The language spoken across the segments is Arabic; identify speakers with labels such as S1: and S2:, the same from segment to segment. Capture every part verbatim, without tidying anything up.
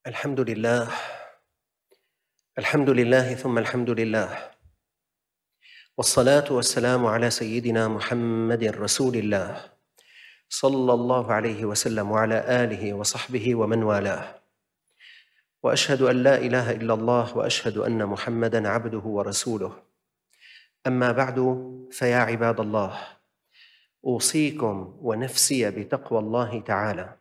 S1: الحمد لله. الحمد لله ثم الحمد لله، والصلاة والسلام على سيدنا محمد رسول الله صلى الله عليه وسلم وعلى آله وصحبه ومن والاه، وأشهد أن لا إله إلا الله وأشهد أن محمدًا عبده ورسوله. أما بعد، فيا عباد الله، أوصيكم ونفسي بتقوى الله تعالى.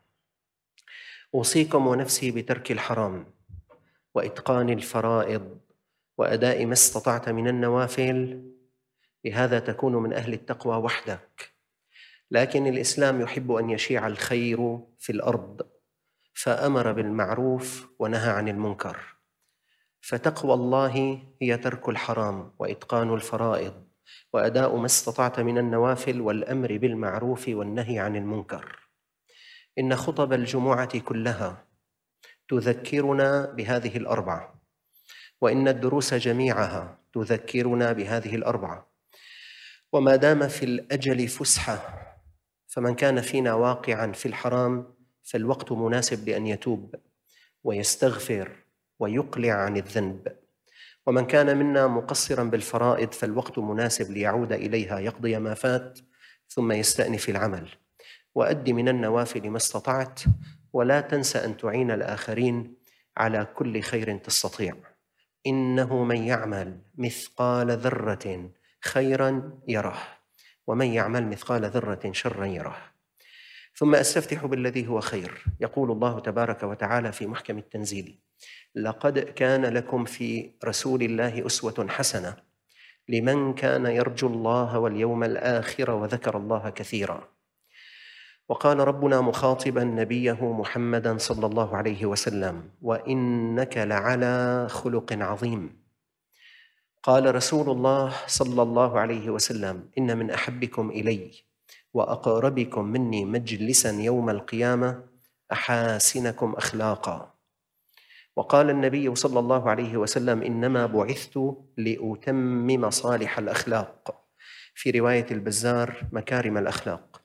S1: أوصيكم ونفسي بترك الحرام وإتقان الفرائض وأداء ما استطعت من النوافل، بهذا تكون من أهل التقوى وحدك. لكن الإسلام يحب أن يشيع الخير في الأرض، فأمر بالمعروف ونهى عن المنكر. فتقوى الله هي ترك الحرام وإتقان الفرائض وأداء ما استطعت من النوافل والأمر بالمعروف والنهي عن المنكر. إن خطب الجمعة كلها تذكرنا بهذه الأربعة، وإن الدروس جميعها تذكرنا بهذه الأربعة. وما دام في الأجل فسحة، فمن كان فينا واقعاً في الحرام فالوقت مناسب لأن يتوب ويستغفر ويقلع عن الذنب، ومن كان منا مقصراً بالفرائض فالوقت مناسب ليعود إليها يقضي ما فات ثم يستأنف العمل. وأد من النوافل ما استطعت، ولا تنس أن تعين الآخرين على كل خير تستطيع. إنه من يعمل مثقال ذرة خيراً يره، ومن يعمل مثقال ذرة شراً يره. ثم أستفتح بالذي هو خير. يقول الله تبارك وتعالى في محكم التنزيل: لقد كان لكم في رسول الله أسوة حسنة لمن كان يرجو الله واليوم الآخر وذكر الله كثيراً. وقال ربنا مخاطباً نبيه محمداً صلى الله عليه وسلم: وإنك لعلى خلق عظيم. قال رسول الله صلى الله عليه وسلم: إن من أحبكم إلي وأقربكم مني مجلساً يوم القيامة أحاسنكم أخلاقاً. وقال النبي صلى الله عليه وسلم: إنما بعثت لأتمم صالح الأخلاق، في رواية البزار مكارم الأخلاق.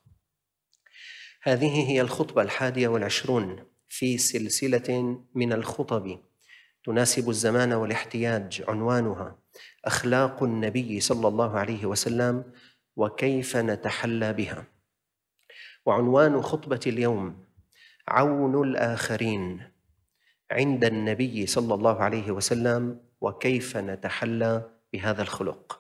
S1: هذه هي الخطبة الحادية والعشرون في سلسلة من الخطب تناسب الزمان والاحتياج، عنوانها أخلاق النبي صلى الله عليه وسلم وكيف نتحلى بها. وعنوان خطبة اليوم عون الآخرين عند النبي صلى الله عليه وسلم وكيف نتحلى بهذا الخلق.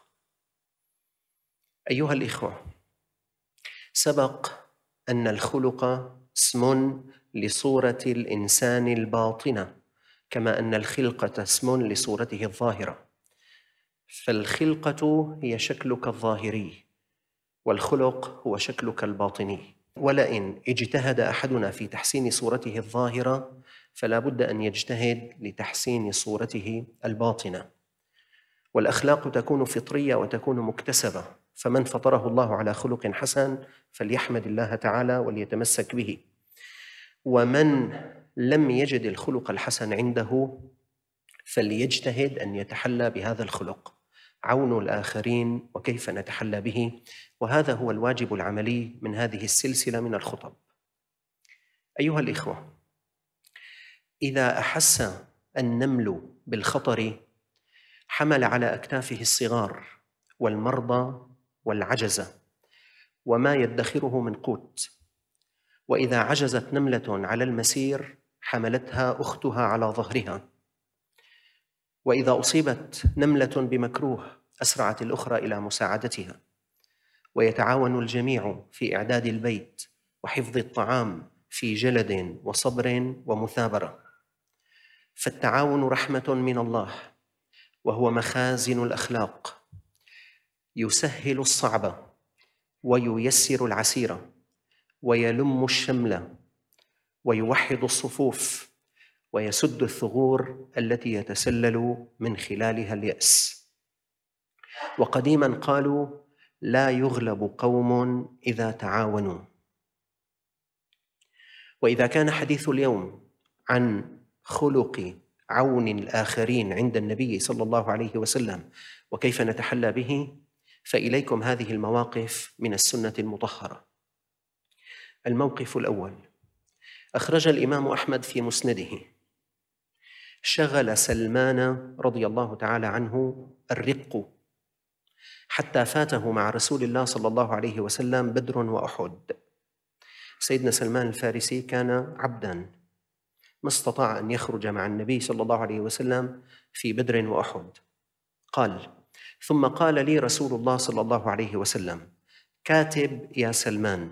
S1: أيها الإخوة، سبق أن الخلق اسم لصورة الإنسان الباطنة، كما أن الخلقة اسم لصورته الظاهرة. فالخلقة هي شكلك الظاهري، والخلق هو شكلك الباطني. ولئن اجتهد أحدنا في تحسين صورته الظاهرة فلا بد أن يجتهد لتحسين صورته الباطنة. والأخلاق تكون فطرية وتكون مكتسبة، فمن فطره الله على خلق حسن فليحمد الله تعالى وليتمسك به، ومن لم يجد الخلق الحسن عنده فليجتهد أن يتحلى بهذا الخلق. عون الآخرين وكيف نتحلى به، وهذا هو الواجب العملي من هذه السلسلة من الخطب. أيها الإخوة، إذا أحس النمل بالخطر حمل على أكتافه الصغار والمرضى والعجزة وما يدخره من قوت. وإذا عجزت نملة على المسير حملتها أختها على ظهرها. وإذا أصيبت نملة بمكروه أسرعت الأخرى إلى مساعدتها. ويتعاون الجميع في إعداد البيت وحفظ الطعام في جلد وصبر ومثابرة. فالتعاون رحمة من الله، وهو مخازن الأخلاق، يسهل الصعب وييسر العسير ويلم الشمل ويوحد الصفوف ويسد الثغور التي يتسلل من خلالها اليأس. وقديما قالوا: لا يغلب قوم إذا تعاونوا. وإذا كان حديث اليوم عن خلق عون الآخرين عند النبي صلى الله عليه وسلم وكيف نتحلى به، فإليكم هذه المواقف من السنة المطهرة. الموقف الأول: أخرج الإمام أحمد في مسنده شغل سلمان رضي الله تعالى عنه الرق حتى فاته مع رسول الله صلى الله عليه وسلم بدر وأحد. سيدنا سلمان الفارسي كان عبداً، ما استطاع أن يخرج مع النبي صلى الله عليه وسلم في بدر وأحد. قال: ثم قال لي رسول الله صلى الله عليه وسلم: كاتب يا سلمان.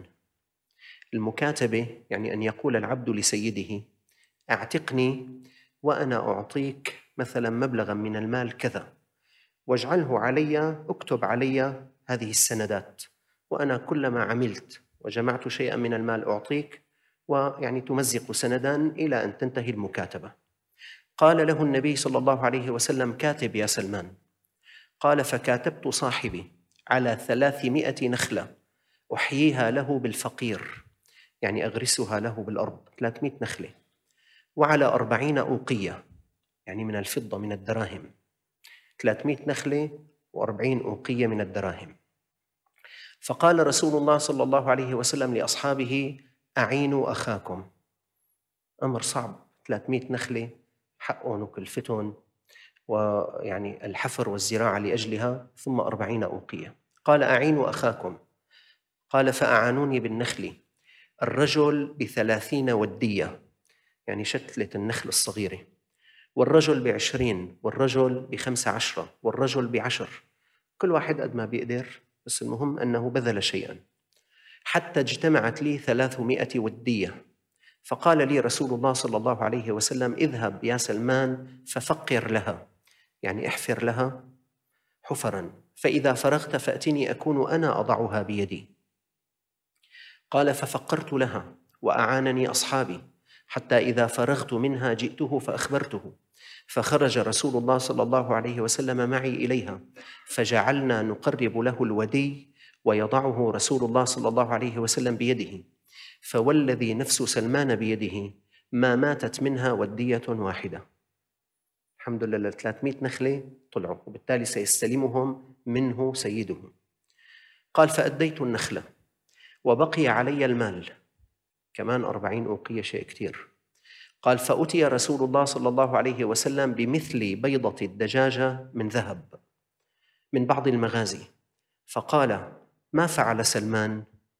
S1: المكاتبة يعني أن يقول العبد لسيده: أعتقني وأنا أعطيك مثلا مبلغا من المال كذا، واجعله علي، اكتب علي هذه السندات، وأنا كلما عملت وجمعت شيئا من المال أعطيك، ويعني تمزق سندا إلى أن تنتهي المكاتبة. قال له النبي صلى الله عليه وسلم: كاتب يا سلمان. قال: فكاتبت صاحبي على ثلاثمائة نخلة أحييها له بالفقير، يعني أغرسها له بالأرض، ثلاثمائة نخلة، وعلى أربعين أوقية، يعني من الفضة من الدراهم، ثلاثمائة نخلة وأربعين أوقية من الدراهم. فقال رسول الله صلى الله عليه وسلم لأصحابه: أعينوا أخاكم. أمر صعب، ثلاثمائة نخلة حقهم وكلفتهم ويعني الحفر والزراعة لأجلها، ثم أربعين أوقية. قال: أعينوا أخاكم. قال: فأعانوني بالنخل، الرجل بثلاثين ودية، يعني شتلة النخل الصغيرة، والرجل بعشرين، والرجل بخمس عشرة، والرجل بعشر، كل واحد قد ما بيقدر، بس المهم أنه بذل شيئا، حتى اجتمعت لي ثلاثمائة ودية. فقال لي رسول الله صلى الله عليه وسلم: اذهب يا سلمان ففقر لها، يعني احفر لها حفرا، فإذا فرغت فأتني أكون أنا أضعها بيدي. قال: ففقرت لها وأعانني أصحابي، حتى إذا فرغت منها جئته فأخبرته، فخرج رسول الله صلى الله عليه وسلم معي إليها، فجعلنا نقرب له الودي ويضعه رسول الله صلى الله عليه وسلم بيده، فوالذي نفس سلمان بيده ما ماتت منها ودية واحدة. الحمد لله، ثلاثمائة نخلة طلعوا، وبالتالي سيستلمهم منه سيدهم. قال: فأديت النخلة وبقي علي المال كمان أربعين أوقية، شيء كتير. قال: فأتي رسول الله صلى الله عليه وسلم بمثل بيضة الدجاجة من ذهب من بعض المغازي، فقال: ما فعل سلمان؟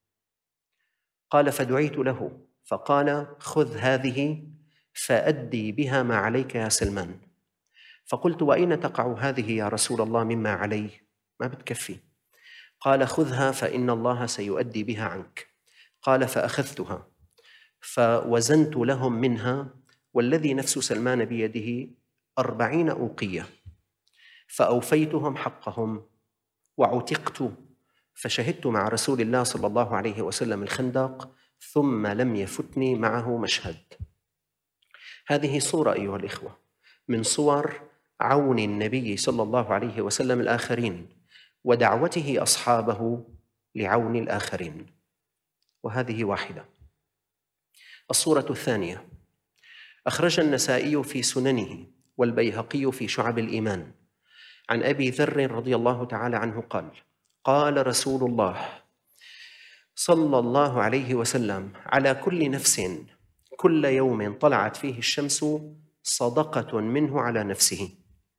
S1: قال: فدعيت له فقال: خذ هذه فأدي بها ما عليك يا سلمان. فقلت: وأين تقع هذه يا رسول الله مما علي؟ ما بتكفي. قال: خذها فإن الله سيؤدي بها عنك. قال: فأخذتها فوزنت لهم منها والذي نفس سلمان بيده أربعين أوقية، فأوفيتهم حقهم وعتقت، فشهدت مع رسول الله صلى الله عليه وسلم الخندق، ثم لم يفتني معه مشهد. هذه صورة أيها الإخوة من صور عون النبي صلى الله عليه وسلم الآخرين ودعوته أصحابه لعون الآخرين، وهذه واحدة. الصورة الثانية أخرج النسائي في سننه والبيهقي في شعب الإيمان عن أبي ذر رضي الله تعالى عنه قال: قال رسول الله صلى الله عليه وسلم: على كل نفس كل يوم طلعت فيه الشمس صدقة منه على نفسه.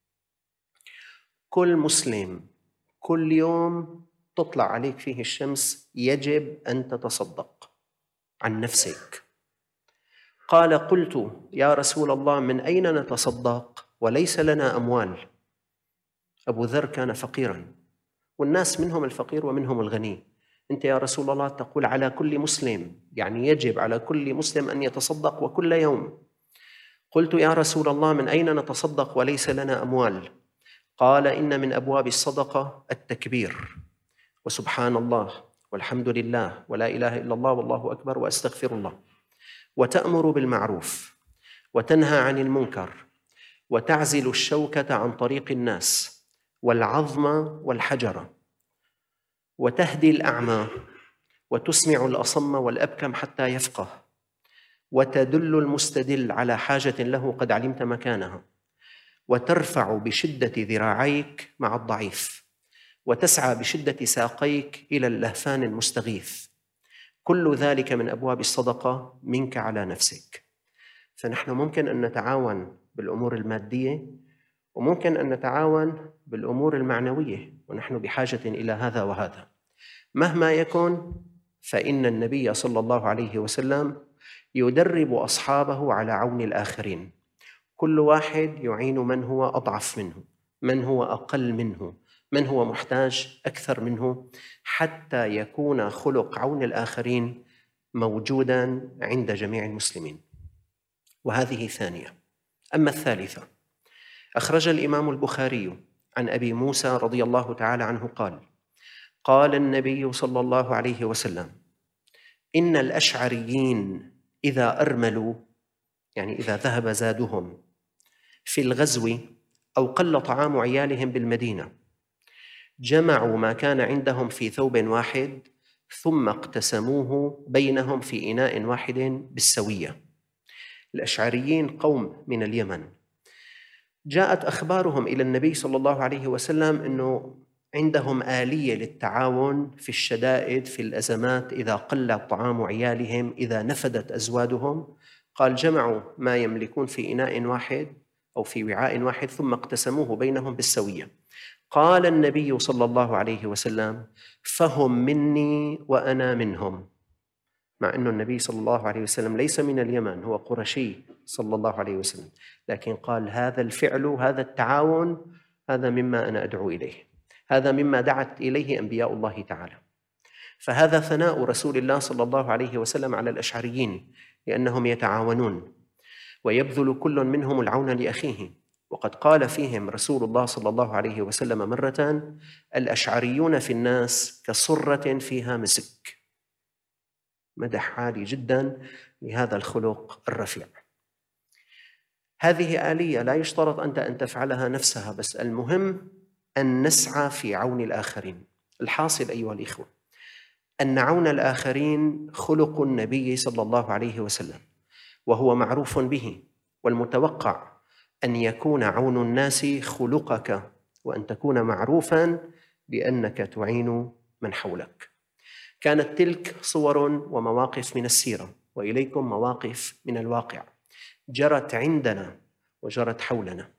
S1: كل مسلم كل يوم تطلع عليك فيه الشمس يجب أن تتصدق عن نفسك. قال: قلت يا رسول الله من أين نتصدق وليس لنا أموال؟ أبو ذر كان فقيراً، والناس منهم الفقير ومنهم الغني. أنت يا رسول الله تقول على كل مسلم، يعني يجب على كل مسلم أن يتصدق وكل يوم. قلت يا رسول الله من أين نتصدق وليس لنا أموال؟ قال: إن من أبواب الصدقة التكبير، وسبحان الله والحمد لله ولا إله إلا الله والله أكبر وأستغفر الله، وتأمر بالمعروف وتنهى عن المنكر، وتعزل الشوكة عن طريق الناس والعظم والحجر، وتهدي الأعمى وتسمع الأصم والأبكم حتى يفقه، وتدل المستدل على حاجة له قد علمت مكانها، وترفع بشدة ذراعيك مع الضعيف، وتسعى بشدة ساقيك إلى اللهفان المستغيث. كل ذلك من أبواب الصدقة منك على نفسك. فنحن ممكن أن نتعاون بالأمور المادية، وممكن أن نتعاون بالأمور المعنوية، ونحن بحاجة إلى هذا وهذا. مهما يكن، فإن النبي صلى الله عليه وسلم يدرب أصحابه على عون الآخرين. كل واحد يعين من هو أضعف منه، من هو أقل منه، من هو محتاج أكثر منه، حتى يكون خلق عون الآخرين موجوداً عند جميع المسلمين. وهذه ثانية. أما الثالثة، أخرج الإمام البخاري عن أبي موسى رضي الله تعالى عنه قال: قال النبي صلى الله عليه وسلم: إن الأشعريين إذا أرملوا، يعني إذا ذهب زادهم في الغزو أو قل طعام عيالهم بالمدينة، جمعوا ما كان عندهم في ثوب واحد ثم اقتسموه بينهم في إناء واحد بالسوية. الأشعريين قوم من اليمن، جاءت أخبارهم إلى النبي صلى الله عليه وسلم أنه عندهم آلية للتعاون في الشدائد، في الأزمات، إذا قل طعام عيالهم، إذا نفدت أزوادهم. قال: جمعوا ما يملكون في إناء واحد أو في وعاء واحد ثم اقتسموه بينهم بالسوية. قال النبي صلى الله عليه وسلم: فهم مني وأنا منهم. مع أن النبي صلى الله عليه وسلم ليس من اليمن، هو قرشي صلى الله عليه وسلم، لكن قال: هذا الفعل، هذا التعاون، هذا مما أنا أدعو إليه، هذا مما دعت إليه أنبياء الله تعالى. فهذا ثناء رسول الله صلى الله عليه وسلم على الأشعريين، لأنهم يتعاونون ويبذل كل منهم العون لأخيه. وقد قال فيهم رسول الله صلى الله عليه وسلم مرة: الأشعريون في الناس كصرة فيها مسك. مدح عالي جدا لهذا الخلق الرفيع. هذه آلية لا يشترط أنت أن تفعلها نفسها، بس المهم أن نسعى في عون الآخرين. الحاصل أيها الإخوة أن عون الآخرين خلق النبي صلى الله عليه وسلم، وهو معروف به، والمتوقع أن يكون عون الناس خلقك، وأن تكون معروفاً بأنك تعين من حولك. كانت تلك صور ومواقف من السيرة، وإليكم مواقف من الواقع جرت عندنا وجرت حولنا.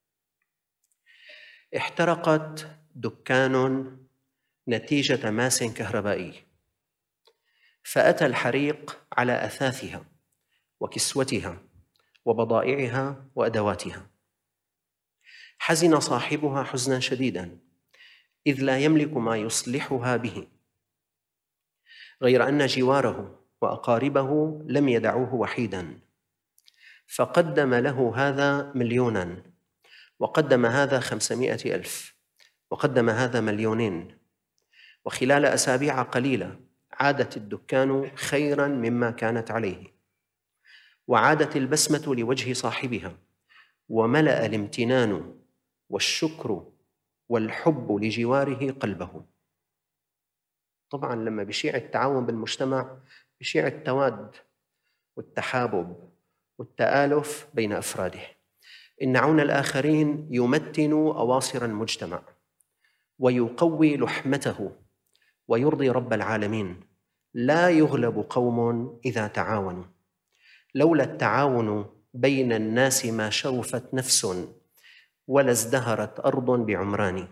S1: احترقت دكان نتيجة ماس كهربائي، فأتى الحريق على أثاثها وكسوتها وبضائعها وأدواتها. حزن صاحبها حزناً شديداً، إذ لا يملك ما يصلحها به، غير أن جواره وأقاربه لم يدعوه وحيداً، فقدم له هذا مليوناً، وقدم هذا خمسمائة ألف، وقدم هذا مليونين. وخلال أسابيع قليلة عادت الدكان خيراً مما كانت عليه، وعادت البسمة لوجه صاحبها، وملأ الامتنان والشكر والحب لجواره قلبه. طبعاً لما بيشيع التعاون بالمجتمع بيشيع التواد والتحابب والتآلف بين أفراده. إن عون الآخرين يمتن أواصر المجتمع ويقوي لحمته ويرضي رب العالمين. لا يغلب قوم إذا تعاونوا. لولا التعاون بين الناس ما شرفت نفس ولا ازدهرت أرض بعمران.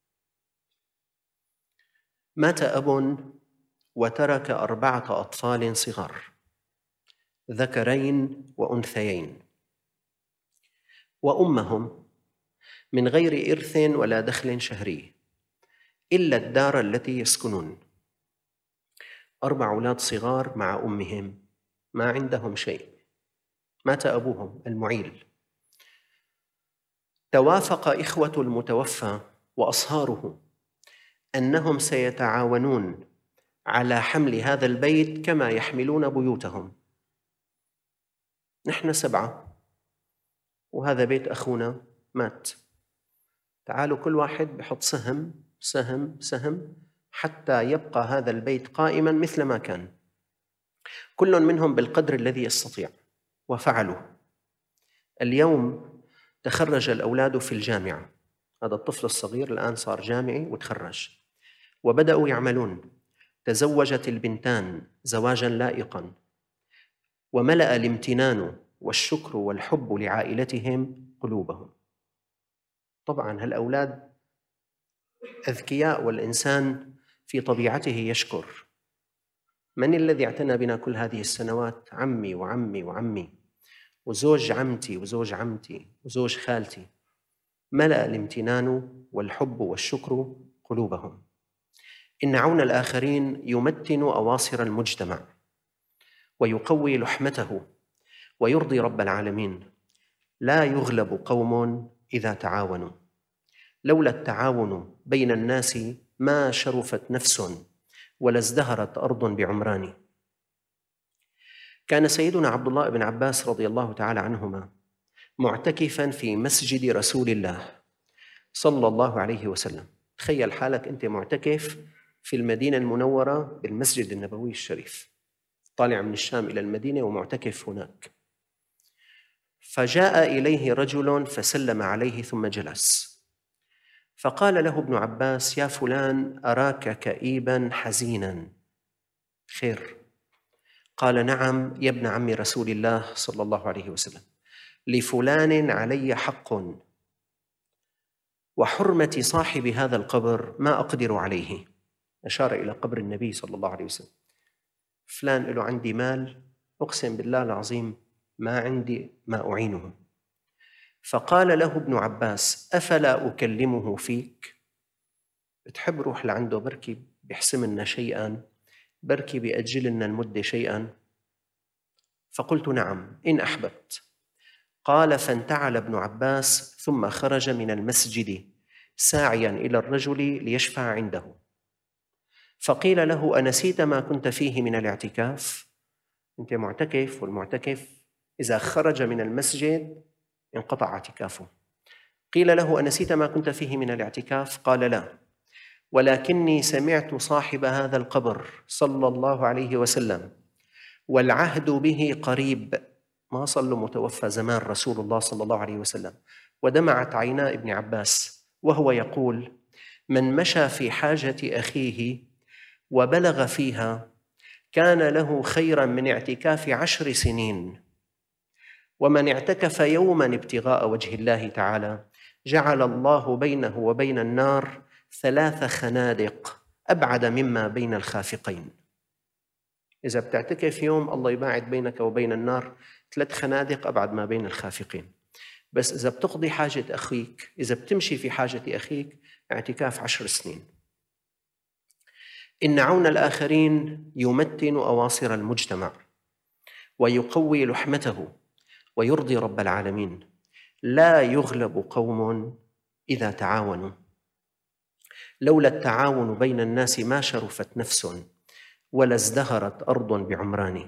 S1: مات أب وترك أربعة أطفال صغار، ذكرين وأنثيين، وأمهم من غير إرث ولا دخل شهري إلا الدار التي يسكنون. أربع أولاد صغار مع أمهم، ما عندهم شيء. مات أبوهم المعيل. توافق إخوة المتوفى وأصهاره أنهم سيتعاونون على حمل هذا البيت كما يحملون بيوتهم. نحن سبعة وهذا بيت أخونا مات، تعالوا كل واحد بحط سهم سهم سهم حتى يبقى هذا البيت قائماً مثل ما كان، كل منهم بالقدر الذي يستطيع. وفعلوا. اليوم تخرج الأولاد في الجامعة، هذا الطفل الصغير الآن صار جامعي وتخرج، وبدأوا يعملون. تزوجت البنتان زواجاً لائقاً، وملأ الامتنان والشكر والحب لعائلتهم قلوبهم. طبعا هالأولاد أذكياء، والإنسان في طبيعته يشكر. من الذي اعتنى بنا كل هذه السنوات؟ عمي وعمي وعمي وزوج عمتي وزوج عمتي وزوج خالتي. ملأ الامتنان والحب والشكر قلوبهم. إن عون الآخرين يمتن أواصر المجتمع ويقوي لحمته ويرضي رب العالمين. لا يغلب قوم إذا تعاونوا. لولا التعاون بين الناس ما شرفت نفس ولا ازدهرت أرض بعمران. كان سيدنا عبد الله بن عباس رضي الله تعالى عنهما معتكفاً في مسجد رسول الله صلى الله عليه وسلم. تخيل حالك أنت معتكف في المدينة المنورة بالمسجد النبوي الشريف، طالع من الشام إلى المدينة ومعتكف هناك. فجاء إليه رجل فسلم عليه ثم جلس، فقال له ابن عباس: يا فلان، أراك كئيباً حزيناً، خير؟ قال: نعم يا ابن عم رسول الله صلى الله عليه وسلم، لفلان علي حق، وحرمة صاحب هذا القبر ما أقدر عليه. أشار إلى قبر النبي صلى الله عليه وسلم. فلان له عندي مال، أقسم بالله العظيم ما عندي ما أعينه. فقال له ابن عباس: أفلا أكلمه فيك؟ بتحب روح لعنده، بركي بيحسم لنا شيئا، بركي بيأجل لنا المدة شيئا. فقلت: نعم إن أحببت. قال: فانتعل ابن عباس ثم خرج من المسجد ساعيا إلى الرجل ليشفع عنده. فقيل له: أنسيت ما كنت فيه من الاعتكاف؟ أنت معتكف، والمعتكف إذا خرج من المسجد انقطع اعتكافه. قيل له: أنسيت ما كنت فيه من الاعتكاف؟ قال: لا، ولكني سمعت صاحب هذا القبر صلى الله عليه وسلم والعهد به قريب، ما صلى متوفى زمان رسول الله صلى الله عليه وسلم، ودمعت عينا ابن عباس وهو يقول: من مشى في حاجة أخيه وبلغ فيها كان له خيراً من اعتكاف عشر سنين، ومن اعتكف يوماً ابتغاء وجه الله تعالى جعل الله بينه وبين النار ثلاث خنادق أبعد مما بين الخافقين. إذا بتعتكف يوم الله يباعد بينك وبين النار ثلاث خنادق أبعد ما بين الخافقين. بس إذا بتقضي حاجة أخيك، إذا بتمشي في حاجة أخيك، اعتكاف عشر سنين. إن عون الآخرين يمتن أواصر المجتمع ويقوي لحمته ويرضي رب العالمين. لا يغلب قوم إذا تعاونوا. لولا التعاون بين الناس ما شرفت نفس ولا ازدهرت أرض بعمران.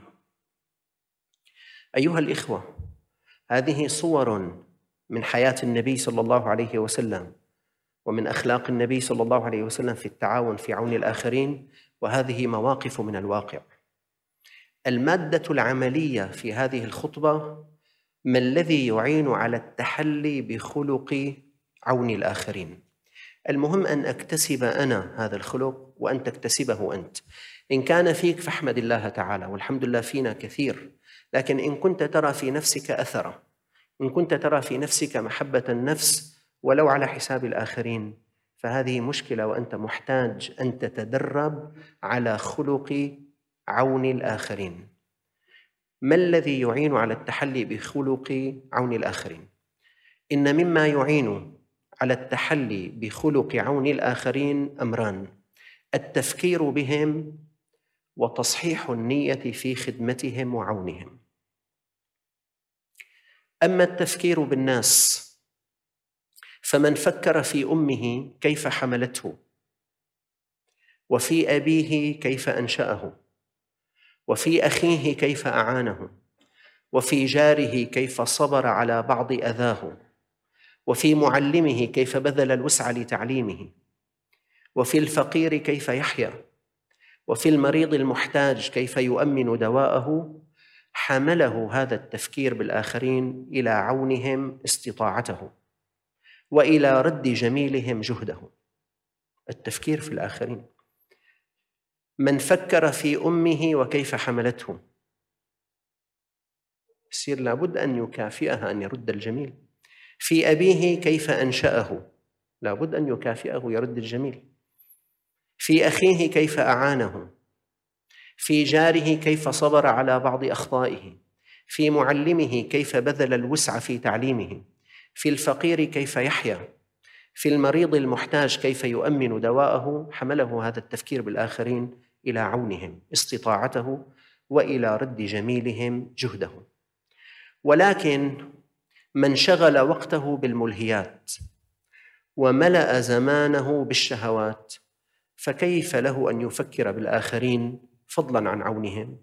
S1: أيها الإخوة، هذه صور من حياة النبي صلى الله عليه وسلم ومن أخلاق النبي صلى الله عليه وسلم في التعاون في عون الآخرين، وهذه مواقف من الواقع. المادة العملية في هذه الخطبة: ما الذي يعين على التحلي بخلق عون الآخرين؟ المهم أن أكتسب أنا هذا الخلق وأن تكتسبه أنت. إن كان فيك فاحمد الله تعالى، والحمد لله فينا كثير. لكن إن كنت ترى في نفسك أثرا، إن كنت ترى في نفسك محبة النفس ولو على حساب الآخرين، فهذه مشكلة، وأنت محتاج أن تتدرب على خلق عون الآخرين. ما الذي يعين على التحلي بخلق عون الآخرين؟ إن مما يعين على التحلي بخلق عون الآخرين أمران: التفكير بهم وتصحيح النية في خدمتهم وعونهم. أما التفكير بالناس فمن فكر في أمه كيف حملته، وفي أبيه كيف أنشأه، وفي أخيه كيف أعانه، وفي جاره كيف صبر على بعض أذاه، وفي معلمه كيف بذل الوسع لتعليمه، وفي الفقير كيف يحيا، وفي المريض المحتاج كيف يؤمن دواءه، حمله هذا التفكير بالآخرين إلى عونهم استطاعته وإلى رد جميلهم جهده. التفكير في الآخرين. من فكر في أمه وكيف حملته، يصير لابد أن يكافئها، أن يرد الجميل. في أبيه كيف أنشأه، لابد أن يكافئه يرد الجميل. في أخيه كيف أعانه، في جاره كيف صبر على بعض أخطائه، في معلمه كيف بذل الوسع في تعليمه، في الفقير كيف يحيا، في المريض المحتاج كيف يؤمن دواءه. حمله هذا التفكير بالآخرين إلى عونهم استطاعته وإلى رد جميلهم جهده. ولكن من شغل وقته بالملهيات وملأ زمانه بالشهوات، فكيف له أن يفكر بالآخرين فضلاً عن عونهم؟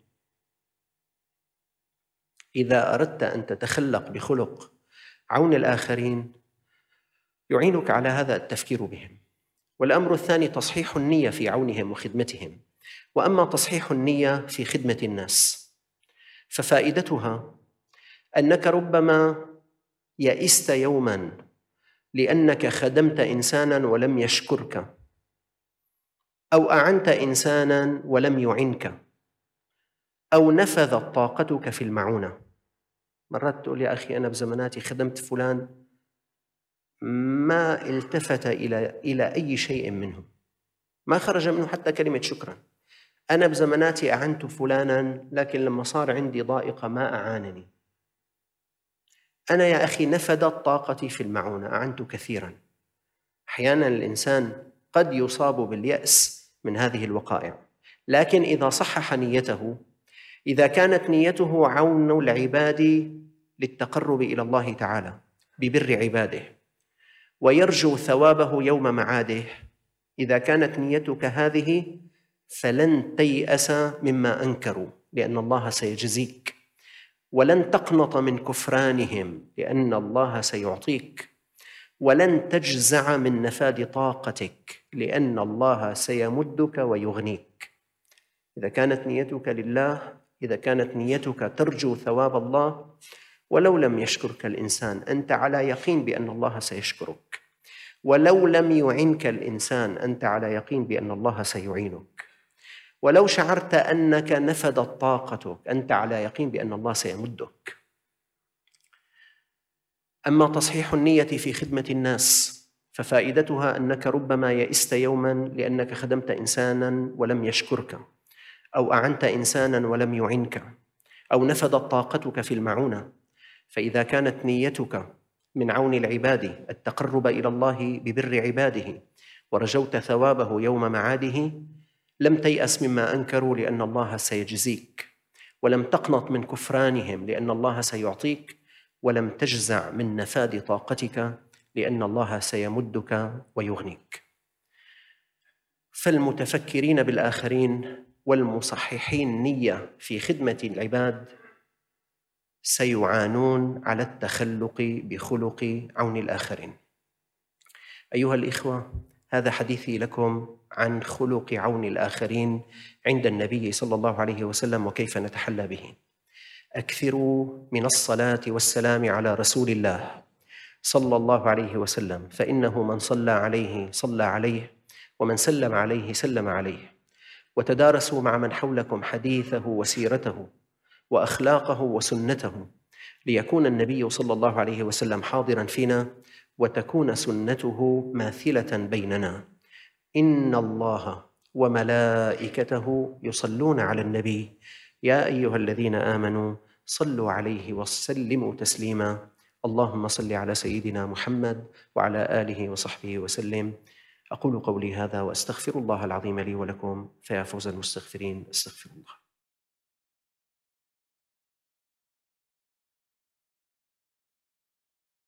S1: إذا أردت أن تتخلق بخلق عون الآخرين يعينك على هذا التفكير بهم. والأمر الثاني تصحيح النية في عونهم وخدمتهم. وأما تصحيح النية في خدمة الناس ففائدتها أنك ربما يئست يوماً لأنك خدمت إنساناً ولم يشكرك، أو أعنت إنساناً ولم يعنك، أو نفذت طاقتك في المعونة. مرات تقول يا أخي أنا بزماناتي خدمت فلان ما التفت إلى إلى أي شيء منه، ما خرج منه حتى كلمة شكرا. أنا بزماناتي أعنت فلانا لكن لما صار عندي ضائقة ما أعانني. أنا يا أخي نفدت طاقتي في المعونة، أعنت كثيرا. أحيانا الإنسان قد يصاب باليأس من هذه الوقائع، لكن إذا صحح نيته، إذا كانت نيته عون العباد للتقرب إلى الله تعالى ببر عباده ويرجو ثوابه يوم معاده، إذا كانت نيتك هذه فلن تيأس مما أنكروا لأن الله سيجزيك، ولن تقنط من كفرانهم لأن الله سيعطيك، ولن تجزع من نفاد طاقتك لأن الله سيمدك ويغنيك. إذا كانت نيتك لله، إذا كانت نيتك ترجو ثواب الله، ولو لم يشكرك الإنسان أنت على يقين بأن الله سيشكرك، ولو لم يعنك الإنسان أنت على يقين بأن الله سيعينك، ولو شعرت أنك نفدت طاقتك أنت على يقين بأن الله سيمدك. أما تصحيح النية في خدمة الناس ففائدتها أنك ربما يئست يوماً لأنك خدمت إنساناً ولم يشكرك، أو أعنت إنساناً ولم يعنك، أو نفدت طاقتك في المعونة. فإذا كانت نيتك من عون العباد التقرب إلى الله ببر عباده ورجوت ثوابه يوم معاده، لم تيأس مما أنكروا لأن الله سيجزيك، ولم تقنط من كفرانهم لأن الله سيعطيك، ولم تجزع من نفاد طاقتك لأن الله سيمدك ويغنيك. فالمتفكرين بالآخرين والمصححين نية في خدمة العباد سيعانون على التخلق بخلق عون الآخرين. أيها الإخوة، هذا حديثي لكم عن خلق عون الآخرين عند النبي صلى الله عليه وسلم وكيف نتحلى به. أكثروا من الصلاة والسلام على رسول الله صلى الله عليه وسلم، فإنه من صلى عليه صلى عليه، ومن سلم عليه سلم عليه. وتدارسوا مع من حولكم حديثه وسيرته وأخلاقه وسنته، ليكون النبي صلى الله عليه وسلم حاضراً فينا وتكون سنته ماثلة بيننا. إن الله وملائكته يصلون على النبي يا أيها الذين آمنوا صلوا عليه وسلموا تسليما. اللهم صل على سيدنا محمد وعلى آله وصحبه وسلم. أقول قولي هذا وأستغفر الله العظيم لي ولكم، فيا فوز المستغفرين استغفر الله.